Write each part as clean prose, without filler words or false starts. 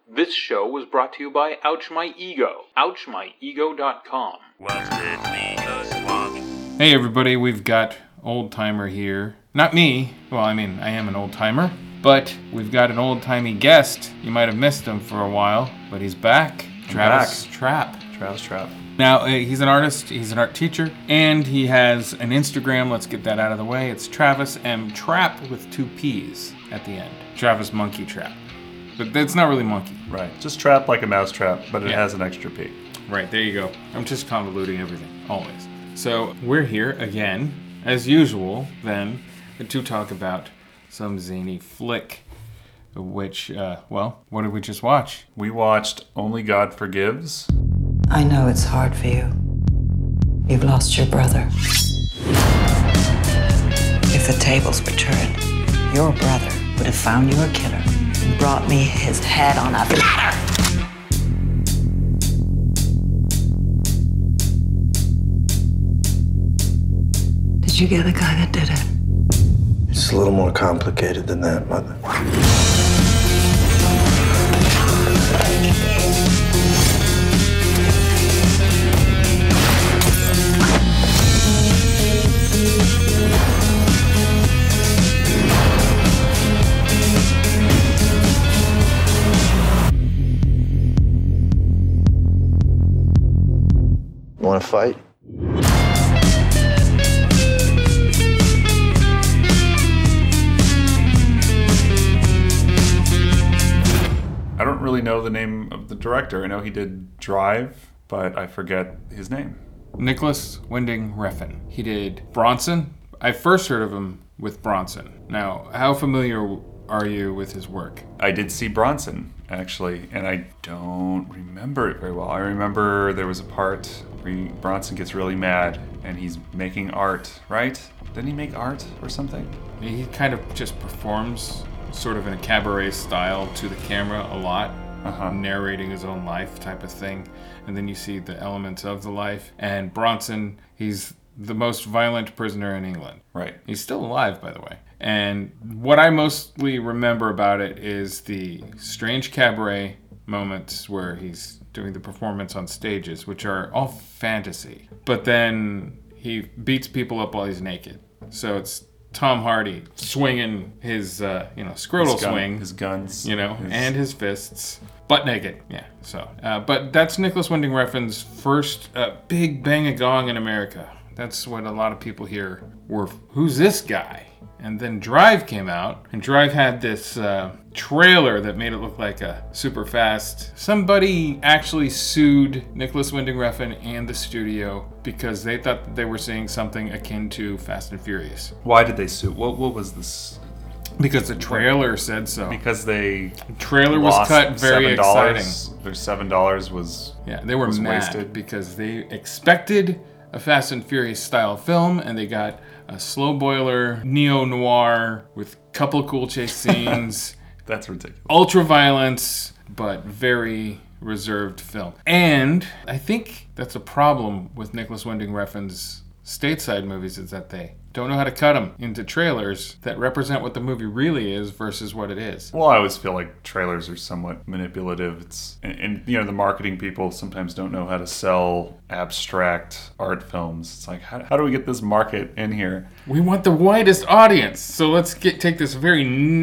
This show was brought to you by Ouch My Ego, ouchmyego.com. Hey everybody, we've got Old Timer here. Not me, well I mean, I am an old timer, but we've got an old-timey guest. You might have missed him for a while, but he's back. Travis Trapp. Now, he's an artist, he's an art teacher, and he has an Instagram. Let's get that out of the way. It's Travis M. Trapp with 2 P's at the end. Travis Monkey Trap. But it's not really monkey. Right. Just trap like a mouse trap, but it has an extra P. Right, there you go. I'm just convoluting everything, always. So, we're here again, as usual, then, to talk about some zany flick. Which, what did we just watch? We watched Only God Forgives. I know it's hard for you. You've lost your brother. If the tables were turned, your brother would have found you a killer and brought me his head on a platter. Did you get the guy that did it? It's a little more complicated than that, Mother. Want to fight? I don't really know the name of the director. I know he did Drive, but I forget his name. Nicholas Winding Refn. He did Bronson. I first heard of him with Bronson. Now, how familiar are you with his work? I did see Bronson, actually, and I don't remember it very well. I remember there was a part where Bronson gets really mad and he's making art, right? Didn't he make art or something? He kind of just performs sort of in a cabaret style to the camera a lot, narrating his own life type of thing. And then you see the elements of the life. And Bronson, he's the most violent prisoner in England. Right. He's still alive, by the way. And what I mostly remember about it is the strange cabaret moments where he's doing the performance on stages, which are all fantasy. But then he beats people up while he's naked. So it's Tom Hardy swinging his, scrotal swing. His guns. And his fists. Butt naked. Yeah, so. But that's Nicholas Winding Refn's first big bang-a-gong in America. That's what a lot of people here were, who's this guy? And then Drive came out, and Drive had this trailer that made it look like a super fast. Somebody actually sued Nicholas Winding Refn and the studio because they thought that they were seeing something akin to Fast and Furious. Why did they sue? What was this? Because the trailer said so. Because the trailer was cut very exciting. Their $7 was they were mad wasted because they expected a Fast and Furious style film, and they got a slow boiler neo-noir with couple cool chase scenes. That's ridiculous. Ultra violence, but very reserved film. And I think that's a problem with Nicholas Winding Refn's stateside movies, is that they don't know how to cut them into trailers that represent what the movie really is versus what it is. Well, I always feel like trailers are somewhat manipulative. And the marketing people sometimes don't know how to sell abstract art films. It's like, how do we get this market in here? We want the widest audience. So let's take this very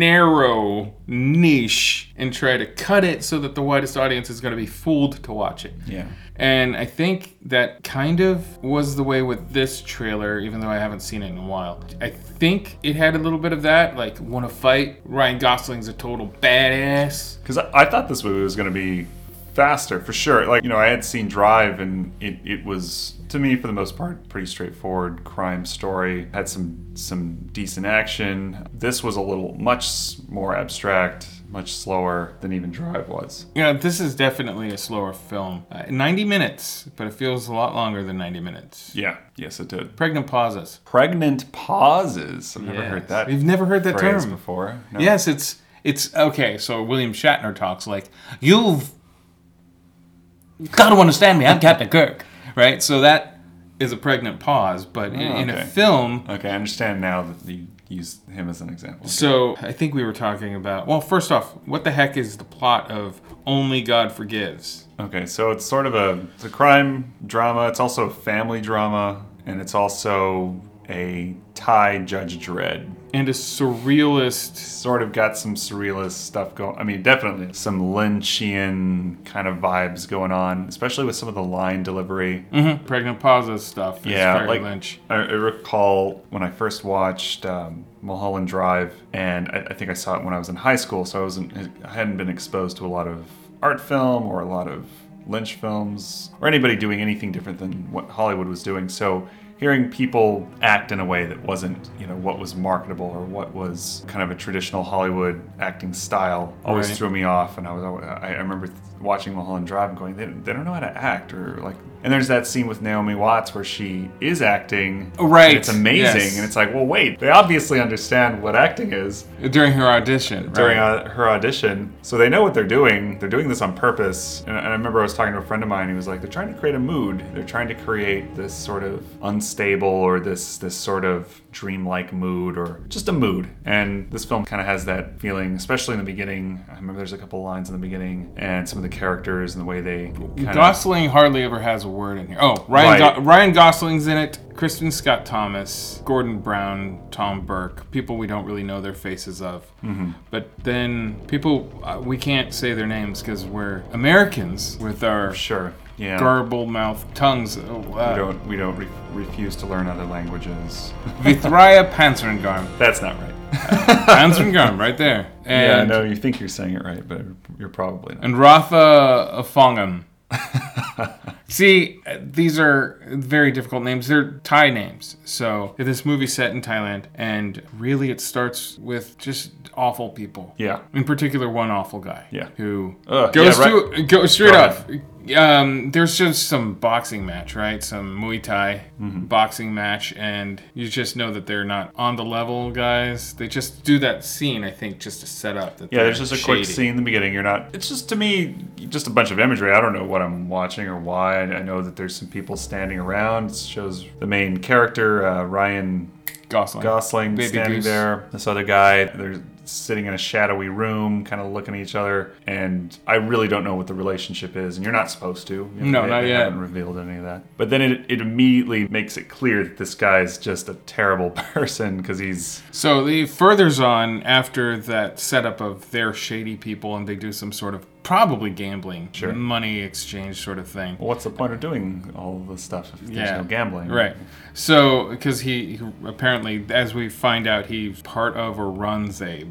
narrow niche and try to cut it so that the widest audience is going to be fooled to watch it. Yeah. And I think that kind of was the way with this trailer, even though I haven't seen it in a while. I think it had a little bit of that, like, want to fight? Ryan Gosling's a total badass. Because I thought this movie was going to be faster, for sure. Like, I had seen Drive, and it was, to me, for the most part, pretty straightforward crime story. Had some decent action. This was a little much more abstract, much slower than even Drive was. This is definitely a slower film. 90 minutes, but it feels a lot longer than 90 minutes. Yeah, yes it did. Pregnant pauses. Pregnant pauses? I've never heard that. You've never heard that term before? No. Yes, it's okay. So William Shatner talks like, you've got to understand me. I'm Captain Kirk, right? So that is a pregnant pause, but in a film... Okay, I understand now that you use him as an example. So I think we were talking about, well, first off, what the heck is the plot of Only God Forgives? Okay, so it's sort of it's a crime drama. It's also a family drama, and it's also a Thai Judge Dredd. And a surrealist. Sort of got some surrealist stuff going. I mean, definitely some Lynchian kind of vibes going on, especially with some of the line delivery. Mm-hmm. Pregnant Pausa stuff. Yeah, like Lynch. I recall when I first watched Mulholland Drive, and I think I saw it when I was in high school, so I hadn't been exposed to a lot of art film or a lot of Lynch films or anybody doing anything different than what Hollywood was doing. So hearing people act in a way that wasn't, what was marketable or what was kind of a traditional Hollywood acting style always Right. threw me off. And I remember watching Mulholland Drive and going, they don't know how to act, or like. And there's that scene with Naomi Watts where she is acting. Right. And it's amazing. Yes. And it's like, well, wait, they obviously understand what acting is During her audition. during right. her audition. So they know what they're doing. They're doing this on purpose. And I remember I was talking to a friend of mine. He was like, they're trying to create a mood. They're trying to create this sort of unstable or this sort of dreamlike mood, or just a mood. And this film kind of has that feeling, especially in the beginning. I remember there's a couple lines in the beginning and some of the characters and the way they kind of... Gosling hardly ever has a word in here. Oh, Right. Ryan Gosling's in it. Kristen Scott Thomas, Gordon Brown, Tom Burke, people we don't really know their faces of. Mm-hmm. But then people, we can't say their names because we're Americans with our Sure. Yeah. garbled mouth tongues. We don't refuse to learn other languages. Vithraya Panzerengam. That's not right. Panzerengam, right there. Yeah, I And, know you think you're saying it right, but you're probably not. and Rafa Afongam. See, these are very difficult names. They're Thai names. So this movie's set in Thailand, and really it starts with just awful people. Yeah. In particular, one awful guy. Yeah. Who Ugh, goes yeah, right. to go straight Go off. There's just some boxing match, right? Some Muay Thai boxing match, and you just know that they're not on the level guys. They just do that scene, I think, just to set up that. Yeah, there's just a quick shady. scene in the beginning. It's just, to me, just a bunch of imagery. I don't know what I'm watching or why. I know that there's some people standing around. It shows the main character, Ryan Gosling Baby standing Goose. there. This other guy, they're sitting in a shadowy room, kind of looking at each other. And I really don't know what the relationship is. And you're not supposed to. No, not they yet. haven't revealed any of that. But then it immediately makes it clear that this guy's just a terrible person because he's... So he furthers on after that setup of they're shady people, and they do some sort of probably gambling, money exchange sort of thing. Well, what's the point of doing all this stuff if there's no gambling? Right. So, because he apparently, as we find out, he's part of or runs a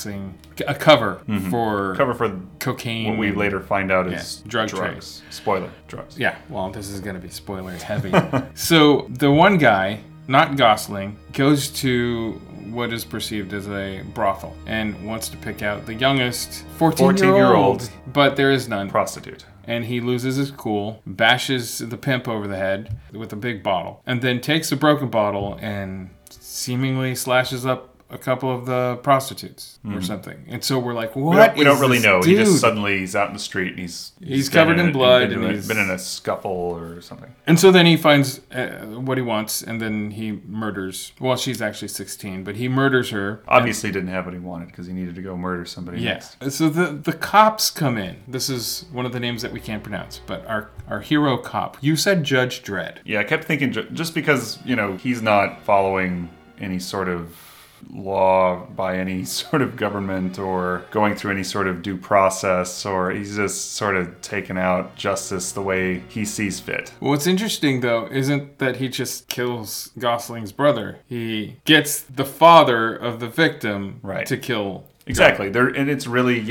cover for cocaine. What we and- later find out is drug drugs. Spoiler, drugs. Yeah, well, this is going to be spoiler heavy. So, the one guy, not Gosling, goes to what is perceived as a brothel and wants to pick out the youngest 14-year-old, but there is none. Prostitute. And he loses his cool, bashes the pimp over the head with a big bottle, and then takes a broken bottle and seemingly slashes up a couple of the prostitutes or something. And so we're like, what? We don't really is know. this He dude? just suddenly he's out in the street and he's covered in blood been and he's been in a scuffle or something. And so then he finds what he wants, and then he murders. Well, she's actually 16, but he murders her. Obviously, didn't have what he wanted because he needed to go murder somebody. Yes. Next. So the cops come in. This is one of the names that we can't pronounce, but our hero cop. You said Judge Dredd. Yeah, I kept thinking just because he's not following any sort of law by any sort of government or going through any sort of due process, or he's just sort of taking out justice the way he sees fit. What's interesting, though, isn't that he just kills Gosling's brother. He gets the father of the victim to kill. Exactly. And it's really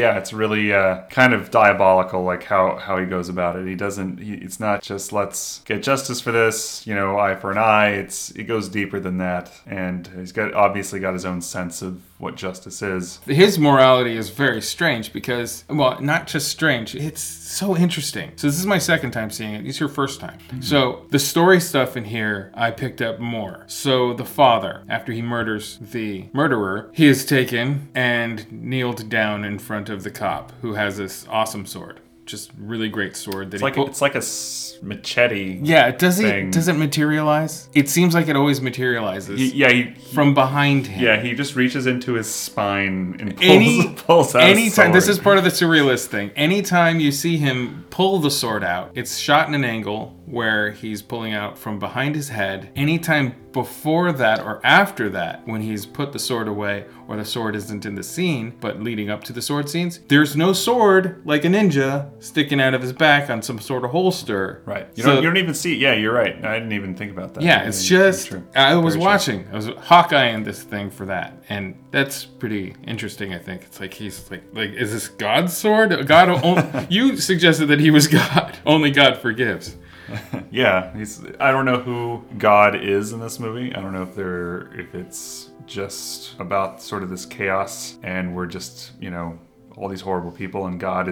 kind of diabolical, like how he goes about it. It's not just let's get justice for this, eye for an eye. It goes deeper than that. And he's obviously got his own sense of what justice is. His morality is very strange because, well, not just strange, it's so interesting. So this is my second time seeing it. It's your first time. Mm-hmm. So the story stuff in here, I picked up more. So the father, after he murders the murderer, he is taken and kneeled down in front of the cop who has this awesome sword. just really great sword. That It's like a machete. Yeah, does thing. it materialize? It seems like it always materializes. From behind him. Yeah, he just reaches into his spine and pulls out a sword. This is part of the surrealist thing. Anytime you see him pull the sword out, it's shot in an angle where he's pulling out from behind his head. Anytime before that or after that, when he's put the sword away or the sword isn't in the scene, but leading up to the sword scenes, there's no sword like a ninja sticking out of his back on some sort of holster. Right. You don't even see it. Yeah, you're right. I didn't even think about that. Yeah, it's just, I was Hawkeyeing this thing for that. And that's pretty interesting, I think. It's like, he's like, is this God's sword? You suggested that he was God. Only God forgives. Yeah, I don't know who God is in this movie. I don't know if it's just about sort of this chaos and we're just, all these horrible people and God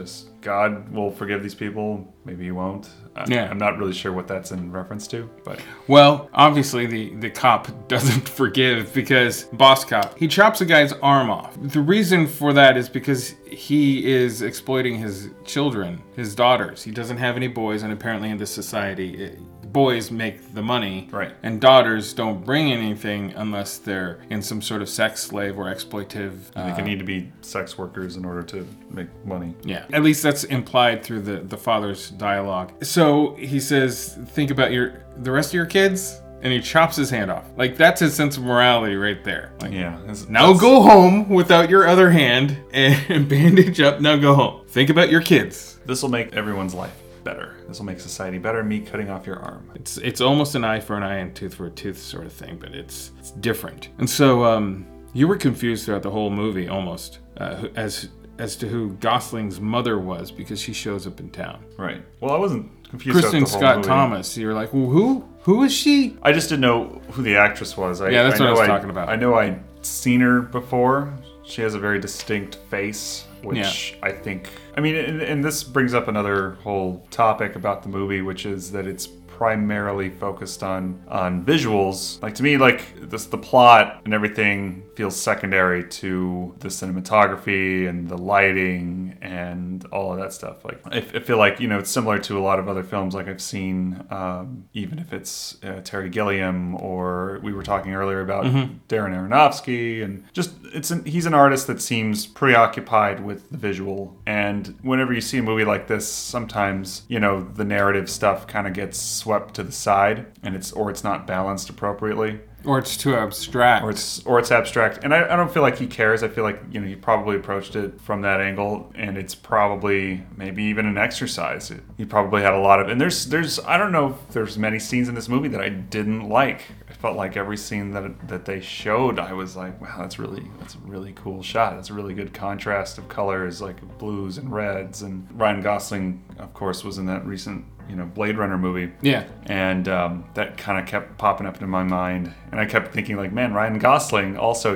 will forgive these people. Maybe he won't. I'm not really sure what that's in reference to, but... Well, obviously the cop doesn't forgive because boss cop, he chops a guy's arm off. The reason for that is because he is exploiting his children, his daughters. He doesn't have any boys, and apparently in this society, boys make the money, right? And daughters don't bring anything unless they're in some sort of sex slave or exploitive. They need to be sex workers in order to make money. Yeah, at least that's implied through the father's dialogue. So he says, think about the rest of your kids, and he chops his hand off. Like, that's his sense of morality right there. Like, yeah. Now go home without your other hand and bandage up. Now go home. Think about your kids. This will make everyone's life better. This will make society better. Me cutting off your arm. It's almost an eye for an eye and tooth for a tooth sort of thing, but it's different. And so you were confused throughout the whole movie almost as to who Gosling's mother was because she shows up in town. Right. Well, I wasn't confused. Kristen Scott Thomas. You were like, well, who is she? I just didn't know who the actress was. That's what I was talking about. I know I'd seen her before. She has a very distinct face, which I think... I mean, and this brings up another whole topic about the movie, which is that it's primarily focused on visuals. Like, to me, the plot and everything feels secondary to the cinematography and the lighting and all of that stuff. Like, I feel like, it's similar to a lot of other films like I've seen, even if it's Terry Gilliam, or we were talking earlier about Darren Aronofsky, and just he's an artist that seems preoccupied with the visual. And whenever you see a movie like this, sometimes, the narrative stuff kind of gets swept to the side, and it's not balanced appropriately, or it's too abstract, or it's abstract. And I don't feel like he cares. I feel like he probably approached it from that angle, and it's probably maybe even an exercise. He probably had a lot of, and there's I don't know if there's many scenes in this movie that I didn't like. I felt like every scene that they showed, I was like, wow, that's a really cool shot. That's a really good contrast of colors, like blues and reds. And Ryan Gosling, of course, was in that recent Blade Runner movie. Yeah. And that kind of kept popping up into my mind. And I kept thinking, like, man, Ryan Gosling also,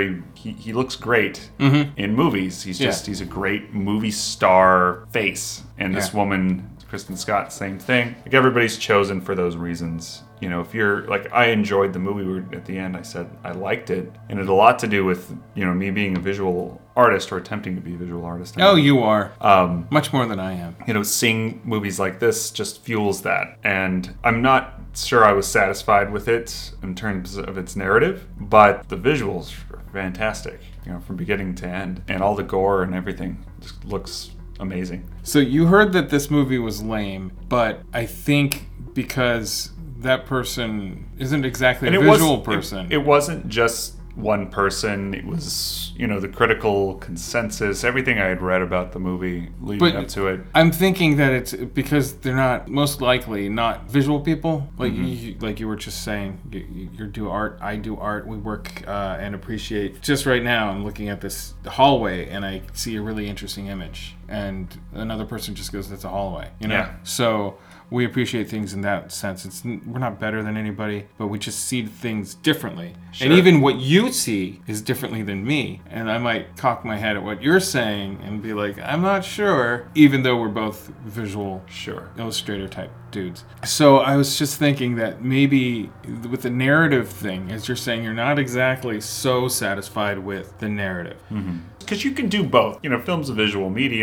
he looks great in movies. He's a great movie star face. And this woman, Kristen Scott, same thing. Like, everybody's chosen for those reasons. If you're like, I enjoyed the movie. At the end, I said I liked it, and it had a lot to do with me being a visual artist, or attempting to be a visual artist. Oh, you are much more than I am. Seeing movies like this just fuels that, and I'm not sure I was satisfied with it in terms of its narrative, but the visuals are fantastic. From beginning to end, and all the gore and everything just looks amazing. So you heard that this movie was lame, but I think because that person isn't exactly a visual person. It wasn't just one person. It was, the critical consensus, everything I had read about the movie leading up to it. I'm thinking that it's because they're not, most likely, not visual people. Like you were just saying, you do art, I do art, we work and appreciate. Just right now, I'm looking at this hallway and I see a really interesting image. And another person just goes, that's a hallway, Yeah. So we appreciate things in that sense. We're not better than anybody, but we just see things differently. Sure. And even what you see is differently than me. And I might cock my head at what you're saying and be like, I'm not sure, even though we're both visual illustrator type dudes. So I was just thinking that maybe with the narrative thing, as you're saying, you're not exactly so satisfied with the narrative. Because you can do both. Film's a visual medium.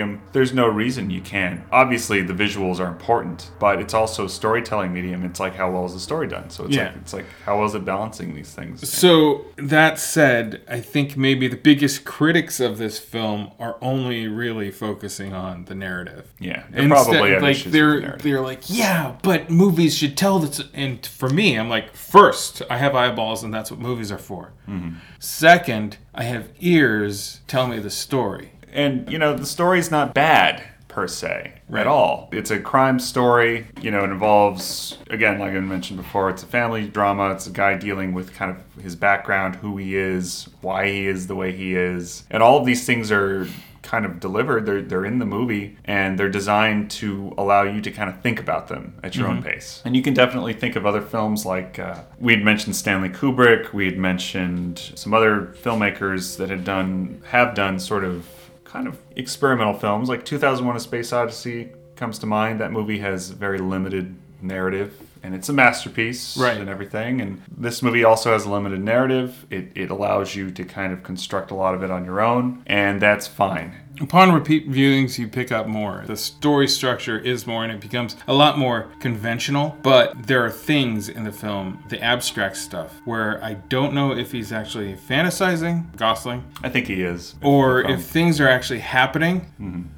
medium, there's no reason you can't. Obviously, the visuals are important, but it's also a storytelling medium. It's like, how well is the story done? So it's like how well is it balancing these things? So that said, I think maybe the biggest critics of this film are only really focusing on the narrative. Yeah, they probably have issues with the narrative. They're like, yeah, but movies should tell this. And for me, I'm like, first, I have eyeballs, and that's what movies are for. Mm-hmm. Second, I have ears. Tell me the story. And, the story's not bad, per se, Right. at all. It's a crime story. It involves, again, like I mentioned before, it's a family drama. It's a guy dealing with kind of his background, who he is, why he is the way he is. And all of these things are kind of delivered. They're in the movie, and they're designed to allow you to kind of think about them at your own pace. And you can definitely think of other films like we had mentioned Stanley Kubrick. We had mentioned some other filmmakers that have done sort of kind of experimental films, like 2001: A Space Odyssey comes to mind. That movie has very limited narrative, and it's a masterpiece and everything. And this movie also has a limited narrative. It allows you to kind of construct a lot of it on your own, and that's fine. Upon repeat viewings, you pick up more. The story structure is more, and it becomes a lot more conventional. But there are things in the film, the abstract stuff, where I don't know if he's actually fantasizing, Gosling. I think he is. Or if things are actually happening.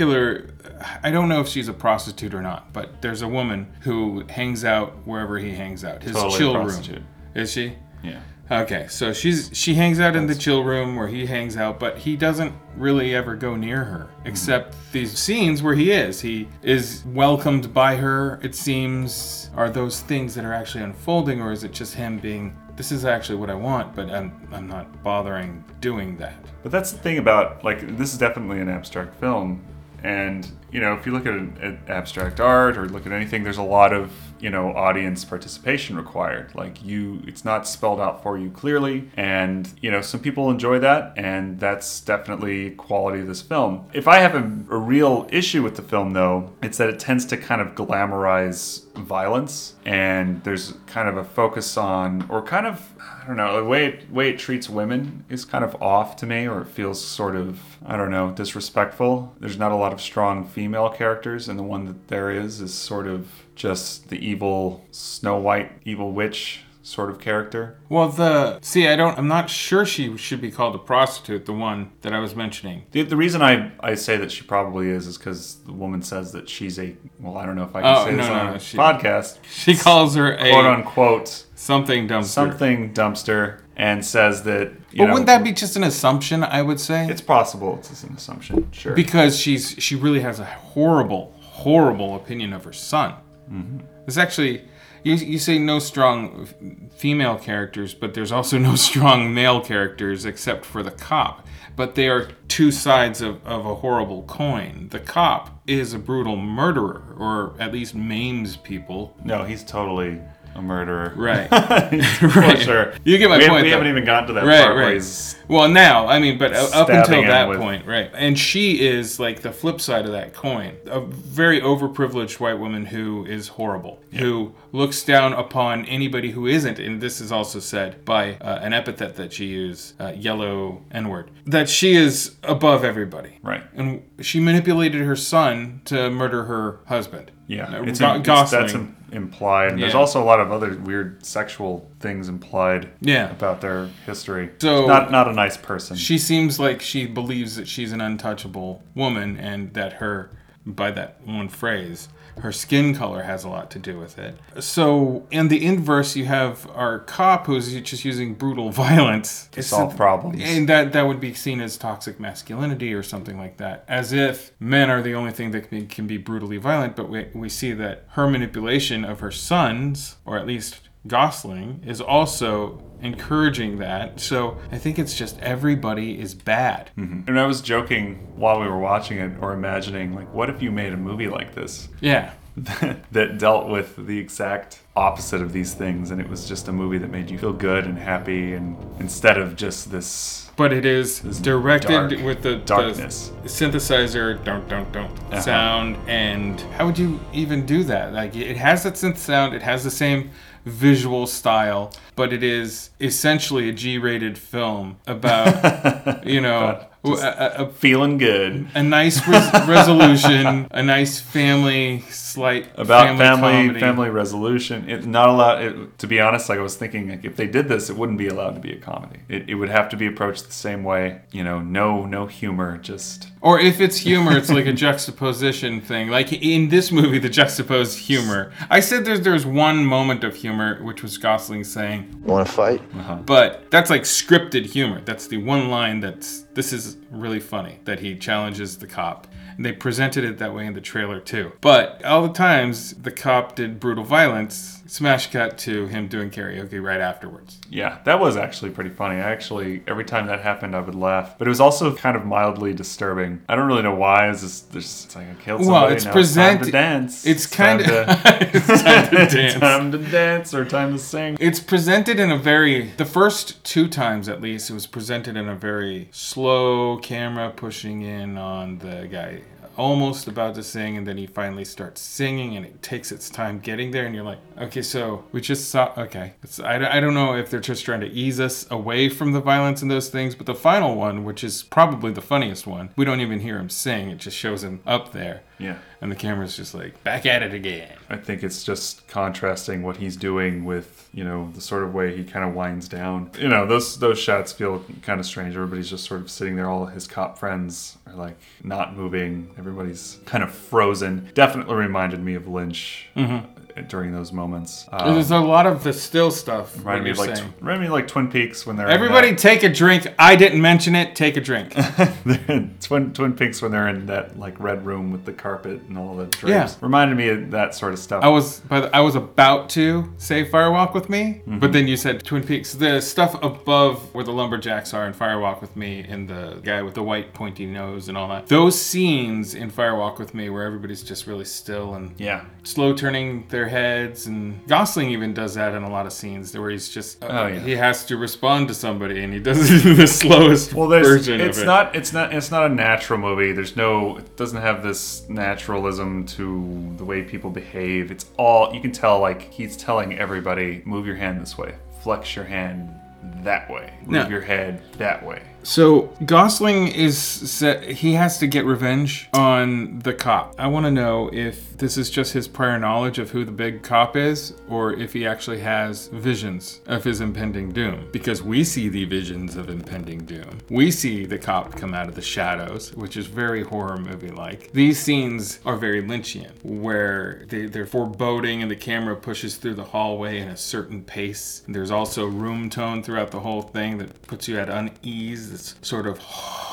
I don't know if she's a prostitute or not, but there's a woman who hangs out wherever he hangs out. His Totally chill a room. prostitute. Is she? Yeah. Okay, so she hangs out in the chill room where he hangs out, but he doesn't really ever go near her, except these scenes where he is. He is welcomed by her, it seems. Are those things that are actually unfolding, or is it just him being, this is actually what I want, but I'm not bothering doing that? But that's the thing about, this is definitely an abstract film. And, if you look at abstract art or look at anything, there's a lot of, audience participation required. It's not spelled out for you clearly. And, some people enjoy that. And that's definitely quality of this film. If I have a real issue with the film, though, it's that it tends to kind of glamorize violence. And there's kind of a focus on, or kind of, I don't know, the way it treats women is kind of off to me, or it feels sort of, I don't know, disrespectful. There's not a lot of strong female characters, and the one that there is sort of just the evil Snow White, evil witch sort of character. Well, I'm not sure she should be called a prostitute, the one that I was mentioning. The reason I say that she probably is because the woman says that she's I don't know if I can say this on a podcast. She calls her a quote unquote something dumpster, and says that. Wouldn't that be just an assumption? I would say it's possible. It's just an assumption, sure. Because she really has a horrible opinion of her son. Mm-hmm. It's actually. You say no strong female characters, but there's also no strong male characters except for the cop. But they are two sides of a horrible coin. The cop is a brutal murderer, or at least maims people. No, he's totally a murderer. Right. For sure. You get my point. We haven't even gotten to that part where he's... Well, now, but up until that with... point, right. And she is like the flip side of that coin. A very overprivileged white woman who is horrible, who looks down upon anybody who isn't, and this is also said by an epithet that she used, yellow N-word, that she is above everybody. Right. And she manipulated her son to murder her husband. Yeah. Gosling. That's implied. And there's also a lot of other weird sexual things implied about their history. So not a nice person. She seems like she believes that she's an untouchable woman, and that by that one phrase, her skin color has a lot to do with it. So in the inverse, you have our cop who's just using brutal violence to solve problems. And that would be seen as toxic masculinity or something like that. As if men are the only thing that can be brutally violent, but we see that her manipulation of her sons, or at least Gosling, is also encouraging that. So I think it's just everybody is bad. Mm-hmm. And I was joking while we were watching it, or imagining, what if you made a movie like this? Yeah. that dealt with the exact opposite of these things, and it was just a movie that made you feel good and happy, and instead of just this... But it is directed with the darkness. The synthesizer sound, and how would you even do that? It has that synth sound, it has the same visual style, but it is essentially a G-rated film about, Feeling good. A nice resolution, a nice family About comedy. family resolution. It's not allowed. To be honest, like I was thinking, like if they did this, it wouldn't be allowed to be a comedy. It would have to be approached the same way. No humor. Just. Or if it's humor, it's like a juxtaposition thing. Like in this movie, the juxtaposed humor. I said there's one moment of humor, which was Gosling saying, Want to fight? but that's like scripted humor. That's the one line this is really funny, that he challenges the cop. And they presented it that way in the trailer too. But all the times the cop did brutal violence, smash cut to him doing karaoke right afterwards. Yeah, that was actually pretty funny. Every time that happened, I would laugh. But it was also kind of mildly disturbing. I don't really know why. It's like I killed somebody. Well, it's now presented. It's time to dance. It's kind of it's time to dance. time to dance or time to sing. It's presented in the first 2 times at least, it was presented in a very slow camera pushing in on the guy almost about to sing, and then he finally starts singing, and it takes its time getting there, and you're like, okay, so we just saw, okay. I don't know if they're just trying to ease us away from the violence and those things, but the final one, which is probably the funniest one, we don't even hear him sing, it just shows him up there. Yeah. And the camera's just like, back at it again. I think it's just contrasting what he's doing with, the sort of way he kind of winds down. Those shots feel kind of strange. Everybody's just sort of sitting there. All his cop friends are like not moving. Everybody's kind of frozen. Definitely reminded me of Lynch during those moments. There's a lot of the still stuff. Reminded me of like Twin Peaks when they're everybody take a drink. I didn't mention it. Take a drink. Twin Peaks when they're in that like red room with the carpet and all the drapes. Yeah. Reminded me of that sort of stuff. I was about to say Firewalk with Me, but then you said Twin Peaks. The stuff above where the lumberjacks are in Firewalk with Me, and the guy with the white pointy nose and all that. Those scenes in Firewalk with Me where everybody's just really still and slow turning their heads, and Gosling even does that in a lot of scenes where he's just he has to respond to somebody, and he does it in the slowest version of it. It's not a natural movie. It doesn't have this naturalism to the way people behave. It's all, you can tell, like he's telling everybody, move your hand this way, flex your hand that way, move your head that way. So Gosling he has to get revenge on the cop. I want to know if this is just his prior knowledge of who the big cop is, or if he actually has visions of his impending doom. Because we see the visions of impending doom. We see the cop come out of the shadows, which is very horror movie-like. These scenes are very Lynchian, where they're foreboding and the camera pushes through the hallway in a certain pace. And there's also room tone throughout the whole thing that puts you at unease. This sort of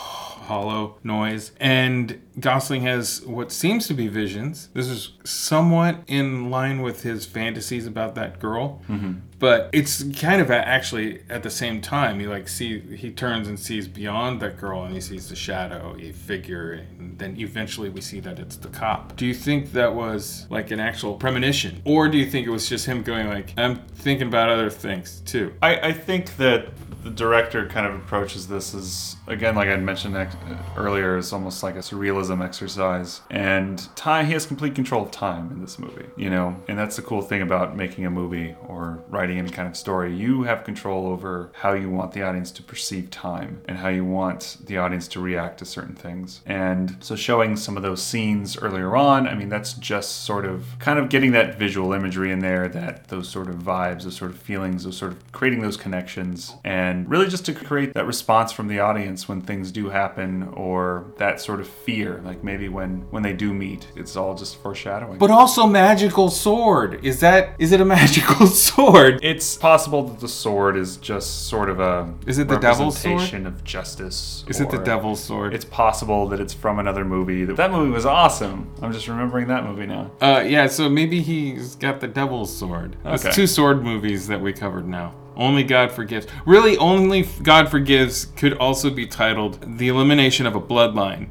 hollow noise. And Gosling has what seems to be visions. This is somewhat in line with his fantasies about that girl. But it's kind of actually at the same time. He turns and sees beyond that girl, and he sees the shadowy figure, and then eventually we see that it's the cop. Do you think that was like an actual premonition? Or do you think it was just him going like, I'm thinking about other things too? I think that the director kind of approaches this as, again, like I mentioned earlier, is almost like a surrealism exercise. And he has complete control of time in this movie, and that's the cool thing about making a movie or writing any kind of story. You have control over how you want the audience to perceive time and how you want the audience to react to certain things. And so showing some of those scenes earlier on, I mean, that's just sort of kind of getting that visual imagery in there, those sort of vibes, those sort of feelings, those sort of creating those connections, and really just to create that response from the audience when things do happen, or that sort of fear, like maybe when they do meet. It's all just foreshadowing. But also magical sword. Is it a magical sword? It's possible that the sword is just sort of a the devil's sword? representation of justice. Is it the devil's sword? It's possible that it's from another movie. That movie was awesome. I'm just remembering that movie now. Yeah, so maybe he's got the devil's sword. That's Okay. 2 sword movies that we covered now. Only God Forgives. Really, Only God Forgives could also be titled The Elimination of a Bloodline.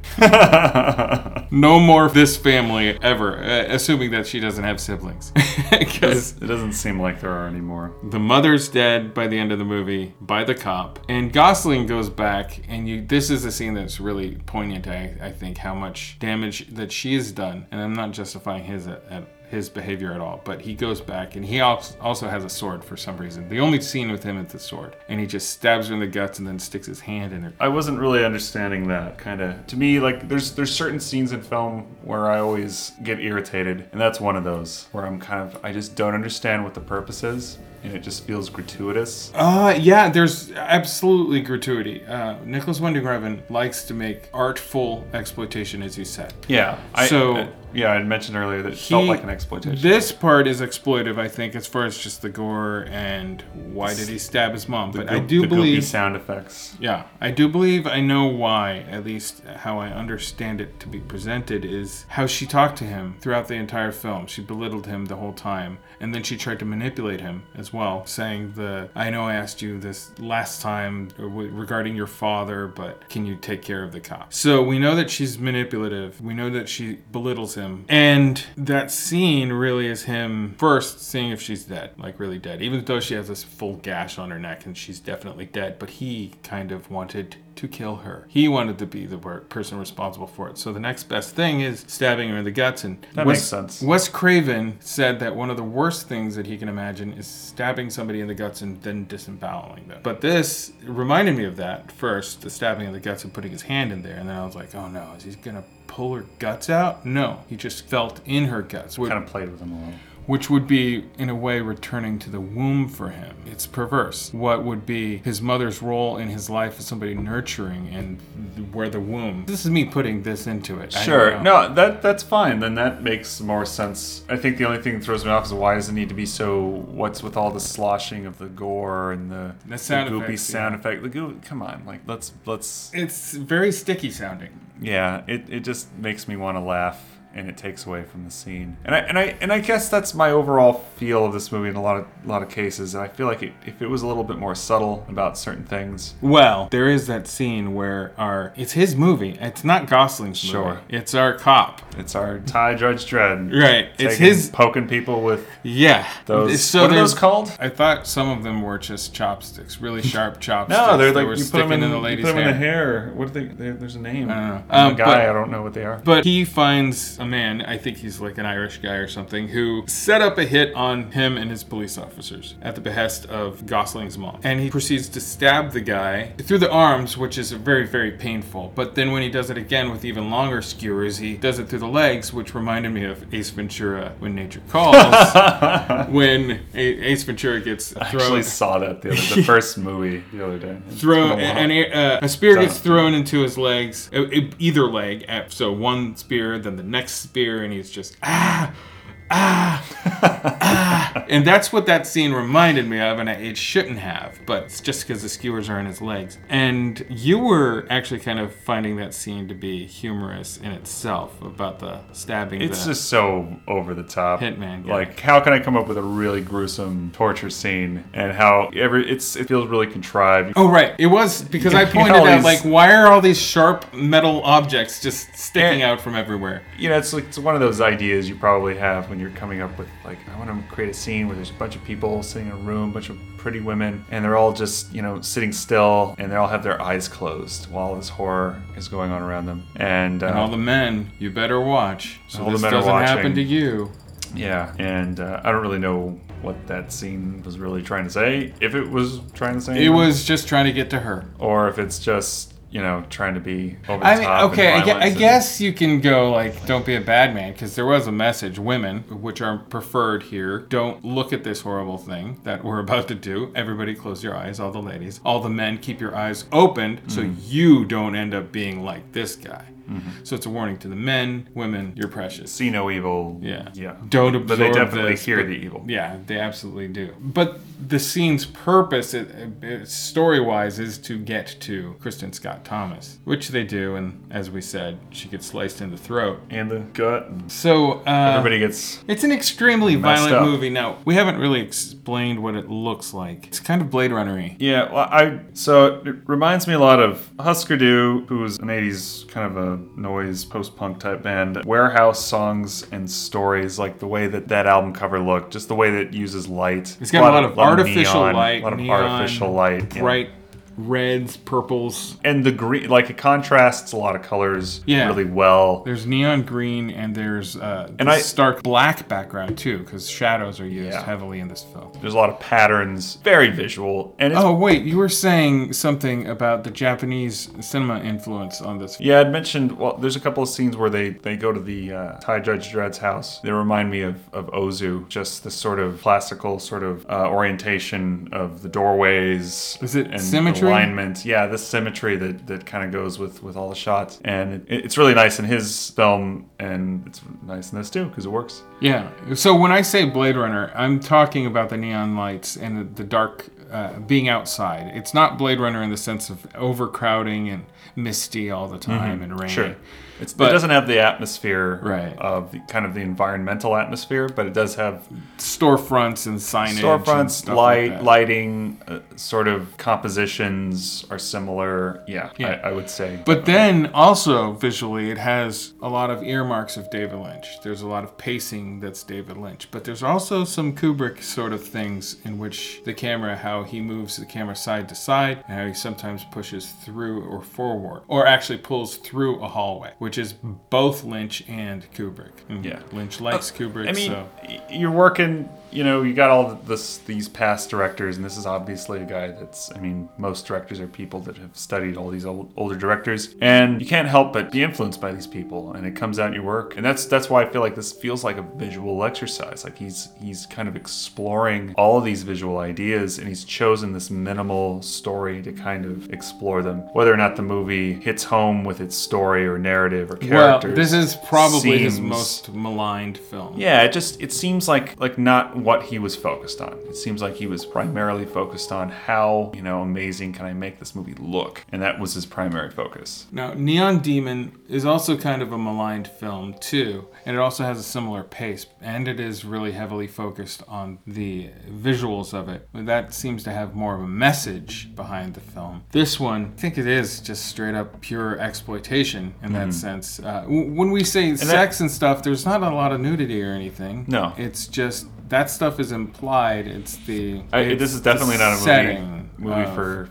No more of this family ever, assuming that she doesn't have siblings. Because it doesn't seem like there are anymore. the mother's dead by the end of the movie by the cop. And Gosling goes back, and this is a scene that's really poignant, I think, how much damage that she has done. And I'm not justifying his behavior at all. But he goes back, and he also has a sword for some reason. The only scene with him is the sword. And he just stabs her in the guts and then sticks his hand in her. I wasn't really understanding that, kind of. To me, like, there's certain scenes in film where I always get irritated, and that's one of those where I just don't understand what the purpose is, and it just feels gratuitous. Yeah, there's absolutely gratuity. Nicholas Winding Refn likes to make artful exploitation, as you said. Yeah. I had mentioned earlier that it felt like an exploitation. This part is exploitive, I think, as far as just the gore and why did he stab his mom. But I do believe... goopy sound effects. Yeah, I do believe I know why, at least how I understand it to be presented, is how she talked to him throughout the entire film. She belittled him the whole time. And then she tried to manipulate him as well, saying I know I asked you this last time regarding your father, but can you take care of the cop? So we know that she's manipulative. We know that she belittles him. And that scene really is him first seeing if she's dead, like really dead, even though she has this full gash on her neck and she's definitely dead. But he kind of wanted to kill her. He wanted to be the person responsible for it. So the next best thing is stabbing her in the guts. And that makes sense. Wes Craven said that one of the worst things that he can imagine is stabbing somebody in the guts and then disemboweling them. But this reminded me of that first, the stabbing in the guts and putting his hand in there. And then I was like, oh no, is he gonna pull her guts out? No, he just felt in her guts. Kind of played with them a little. Which would be, in a way, returning to the womb for him. It's perverse. What would be his mother's role in his life as somebody nurturing and where the womb... This is me putting this into it. Sure. No, that's fine. Then that makes more sense. I think the only thing that throws me off is why does it need to be so... What's with all the sloshing of the gore and the sound goopy effects, sound effect? Come on, like, let's... It's very sticky sounding. Yeah, it just makes me want to laugh. And it takes away from the scene, and I guess that's my overall feel of this movie in a lot of cases. And I feel like if it was a little bit more subtle about certain things. Well, there is that scene where it's his movie. It's not Gosling's movie. Sure. It's our cop. It's our Ty Judge Dredd. Right. It's his poking people with those. So what are those called? I thought some of them were just chopsticks, really sharp chopsticks. No, they're like were you put them in the lady's hair. In the hair. What are they? There's a name. I don't know. I don't know what they are. But he finds a man, I think he's like an Irish guy or something, who set up a hit on him and his police officers at the behest of Gosling's mom. And he proceeds to stab the guy through the arms, which is very, very painful. But then when he does it again with even longer skewers, he does it through the legs, which reminded me of Ace Ventura When Nature Calls. When Ace Ventura gets thrown... I actually saw that the first movie the other day. A spear gets thrown into his legs, either leg. So one spear, then the next spear, and he's just and that's what that scene reminded me of, and it shouldn't have, but it's just because the skewers are in his legs. And you were actually kind of finding that scene to be humorous in itself about the stabbing. It's just so over the top. Hitman guy. Like, how can I come up with a really gruesome torture scene and how it feels really contrived? Oh, right. It was because I pointed out, like, why are all these sharp metal objects just sticking out from everywhere? You know, it's one of those ideas you probably have when you're coming up with, like, I want to create a scene where there's a bunch of people sitting in a room, a bunch of pretty women, and they're all just, sitting still, and they all have their eyes closed while this horror is going on around them. And all the men, you better watch, so all this the men doesn't are watching. happen to you. Yeah, and I don't really know what that scene was really trying to say. If it was trying to say, it was just trying to get to her, or if it's just trying to be over the top. Okay, I guess you can go like, don't be a bad man, because there was a message. Women, which are preferred here, don't look at this horrible thing that we're about to do. Everybody close your eyes, all the ladies. All the men, keep your eyes open so you don't end up being like this guy. Mm-hmm. So it's a warning to the men, women, you're precious. See no evil. Yeah. Yeah. Don't absorb But they definitely this, hear the evil. Yeah, they absolutely do. But the scene's purpose, story-wise, is to get to Kristen Scott Thomas, which they do, and as we said, she gets sliced in the throat. And the gut. So, everybody gets it's an extremely violent up. movie. Now, we haven't really explained what it looks like. It's kind of Blade Runner-y. Yeah, well, so it reminds me a lot of Husker Du, who was an 80s kind of a noise post-punk type band. Warehouse Songs and Stories, like the way that album cover looked, just the way that it uses light. It's got a lot of artificial neon, light, a lot of neon, artificial light, bright reds, purples. And the green, like it contrasts a lot of colors really well. There's neon green and there's stark black background too, because shadows are used heavily in this film. There's a lot of patterns, very visual. And it's, wait, you were saying something about the Japanese cinema influence on this. Yeah, I'd mentioned, well, there's a couple of scenes where they go to the Thai Judge Dredd's house. They remind me of Ozu, just this sort of classical sort of orientation of the doorways. Is it and symmetry? Alignment. Yeah, this symmetry that kind of goes with all the shots. And it's really nice in his film, and it's nice in this too, because it works. Yeah. So when I say Blade Runner, I'm talking about the neon lights and the dark being outside. It's not Blade Runner in the sense of overcrowding and misty all the time and rainy. Sure. It doesn't have the atmosphere of the kind of the environmental atmosphere, but it does have storefronts and signage. And stuff lighting, sort of compositions are similar. Yeah. I would say. But then also visually, it has a lot of earmarks of David Lynch. There's a lot of pacing that's David Lynch, but there's also some Kubrick sort of things in which the camera, how he moves the camera side to side, and how he sometimes pushes through or forward, or actually pulls through a hallway, which is both Lynch and Kubrick. Yeah. Lynch likes Kubrick. I mean, you're working, you got all these past directors, and this is obviously a guy that's, I mean, most directors are people that have studied all these older directors, and you can't help but be influenced by these people, and it comes out in your work. And that's why I feel like this feels like a visual exercise. Like he's kind of exploring all of these visual ideas, and he's chosen this minimal story to kind of explore them. Whether or not the movie hits home with its story or narrative or characters. Well, this is probably his most maligned film. Yeah, it seems like not what he was focused on. It seems like he was primarily focused on how, amazing can I make this movie look? And that was his primary focus. Now, Neon Demon is also kind of a maligned film too, and it also has a similar pace, and it is really heavily focused on the visuals of it. That seems to have more of a message behind the film. This one, I think it is just straight up pure exploitation in that sense. When we say sex and stuff, there's not a lot of nudity or anything. No. It's just that stuff is implied. It's this is definitely not a movie for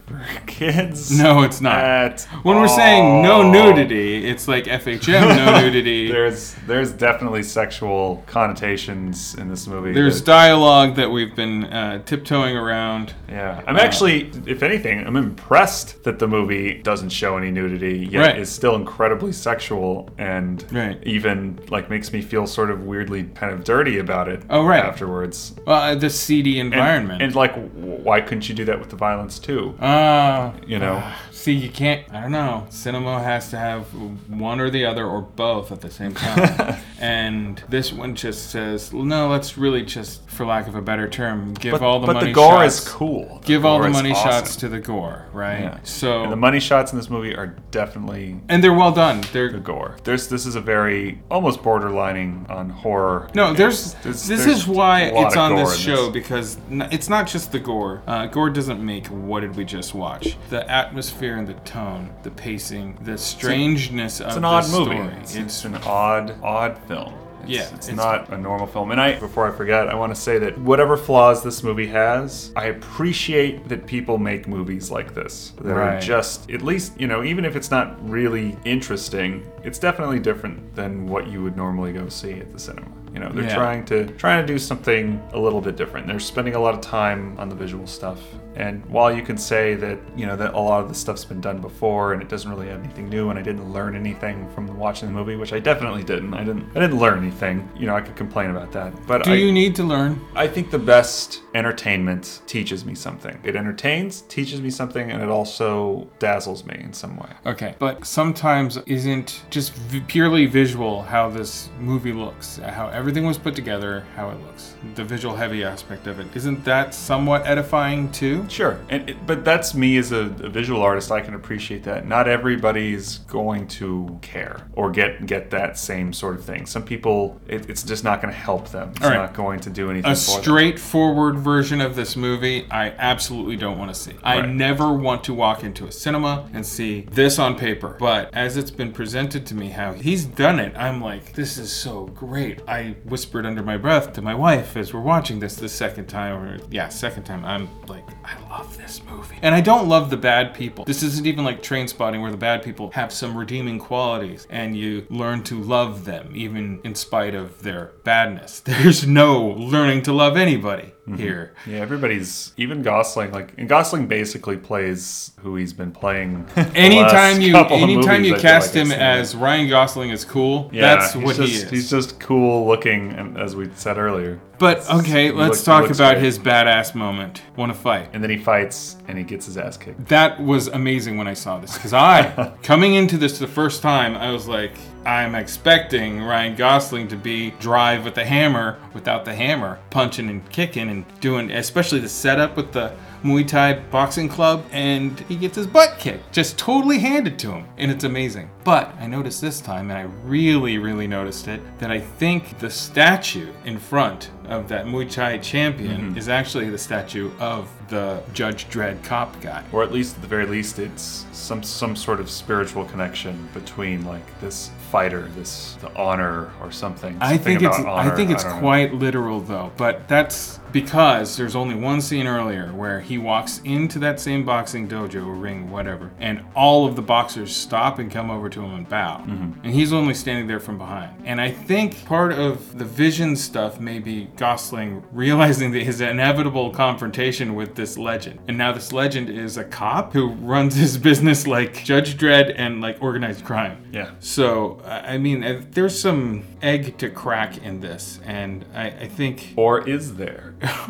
kids. No, it's not. When we're saying no nudity, it's like FHM, no nudity. There's definitely sexual connotations in this movie. There's dialogue that we've been tiptoeing around. Yeah. I'm actually, if anything, I'm impressed that the movie doesn't show any nudity, yet is still incredibly sexual and even makes me feel sort of weirdly kind of dirty about it afterwards. Well, the seedy environment. And why couldn't you do that with the violence too? See, you can't, I don't know. Cinema has to have one or the other or both at the same time. And this one just says, no, let's really just, for lack of a better term, give all the money shots. But the gore is cool. Give all the money shots to the gore, right? Yeah. And the money shots in this movie are definitely... And they're well done. They're the gore. This is a very, almost borderlining on horror. No, this is why it's on this show, because it's not just the gore. Gore doesn't make what did we just watch. The atmosphere and the tone, the pacing, the strangeness of the story. It's an odd movie. It's an odd film. It's not a normal film. And before I forget, I want to say that whatever flaws this movie has, I appreciate that people make movies like this. That are just, at least, even if it's not really interesting, it's definitely different than what you would normally go see at the cinema. They're trying to do something a little bit different. They're spending a lot of time on the visual stuff. And while you can say that, that a lot of the stuff's been done before and it doesn't really have anything new and I didn't learn anything from watching the movie, which I definitely didn't. I didn't learn anything. I could complain about that. But Do you need to learn? I think the best entertainment teaches me something. It entertains, teaches me something, and it also dazzles me in some way. Okay, but sometimes isn't just purely visual how this movie looks, how everything was put together, how it looks, the visual heavy aspect of it. Isn't that somewhat edifying too? Sure, but that's me as a visual artist. I can appreciate that. Not everybody's going to care or get that same sort of thing. Some people, it's just not going to help them. It's not going to do anything. A straightforward version of this movie, I absolutely don't want to see. I never want to walk into a cinema and see this on paper. But as it's been presented to me, how he's done it, I'm like, this is so great. I whispered under my breath to my wife as we're watching this the second time. I'm like, I love love this movie. And I don't love the bad people. This isn't even like Trainspotting where the bad people have some redeeming qualities and you learn to love them even in spite of their badness. There's no learning to love anybody here. Yeah, everybody's, even Gosling, and Gosling basically plays who he's been playing. Anytime you movies, cast him I've seen as Ryan Gosling is cool, Yeah, that's what he is. He's just cool looking, and as we said earlier. But okay, let's talk about his badass moment. Want to fight. And then he fights, and he gets his ass kicked. That was amazing when I saw this. Because coming into this the first time, I was like, I'm expecting Ryan Gosling to be Drive with the hammer without the hammer, punching and kicking and doing, especially the setup with the Muay Thai boxing club, and he gets his butt kicked, just totally handed to him, and it's amazing. But I noticed this time, and I really, really noticed it, that I think the statue in front of that Muay Thai champion is actually the statue of the Judge Dredd cop guy. Or at least, at the very least, it's some sort of spiritual connection between this fighter, the honor or something. I think it's don't know. quite literal though, but that's because there's only one scene earlier where he walks into that same boxing dojo or ring, whatever, and all of the boxers stop and come over to him and bow. And he's only standing there from behind. And I think part of the vision stuff may be Gosling realizing that his inevitable confrontation with this legend. And now this legend is a cop who runs his business like Judge Dredd and like organized crime. Yeah. So, I mean, there's some egg to crack in this, and I think... Or is there?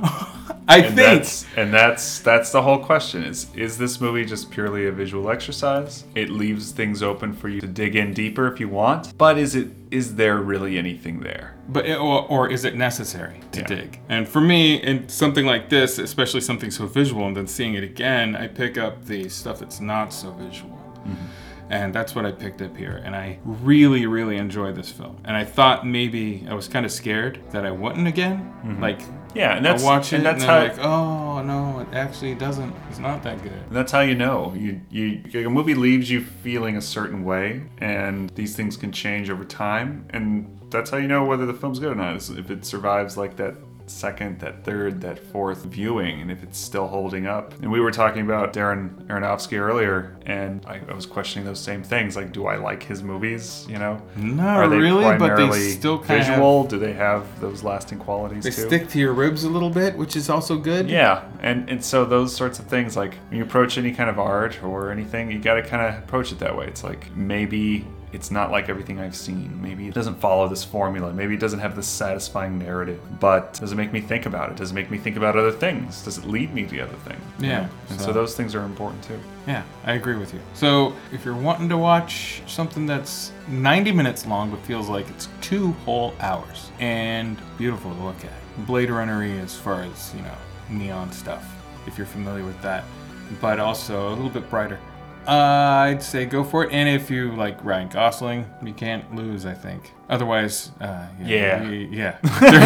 That's the whole question. Is this movie just purely a visual exercise? It leaves things open for you to dig in deeper if you want, but is there really anything there? But or is it necessary to dig? And for me, in something like this, especially something so visual, and then seeing it again, I pick up the stuff that's not so visual. And that's what I picked up here. And I really, really enjoyed this film. And I thought maybe I was kind of scared that I wouldn't again. Yeah, and that's I'll watch it and that's and how I'm like, oh no, it actually doesn't. It's not that good. And that's how you know. A movie leaves you feeling a certain way, and these things can change over time, and that's how you know whether the film's good or not. Is if it survives like that second, that third, that fourth viewing, and if it's still holding up. And we were talking about Darren Aronofsky earlier, and I was questioning those same things. Like, do I like his movies? Not Are they really, but they primarily still kind of visual? Do they have those lasting qualities They too? stick to your ribs a little bit, which is also good. Yeah, and so those sorts of things, like when you approach any kind of art or anything, you got to kind of approach it that way. It's like, maybe it's not like everything I've seen. Maybe it doesn't follow this formula. Maybe it doesn't have this satisfying narrative. But does it make me think about it? Does it make me think about other things? Does it lead me to other things? Yeah. And so those things are important too. Yeah, I agree with you. So if you're wanting to watch something that's 90 minutes long but feels like it's 2 whole hours and beautiful to look at, Blade Runner-y as far as, neon stuff, if you're familiar with that, but also a little bit brighter. I'd say go for it. And if you like Ryan Gosling, you can't lose, I think. Otherwise, yeah.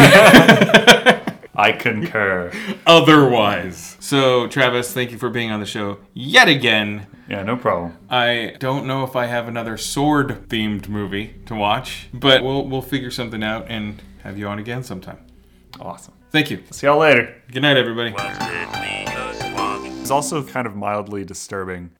I concur. Otherwise. So, Travis, thank you for being on the show yet again. Yeah, no problem. I don't know if I have another sword-themed movie to watch, but we'll figure something out and have you on again sometime. Awesome. Thank you. See y'all later. Good night, everybody. It's also kind of mildly disturbing.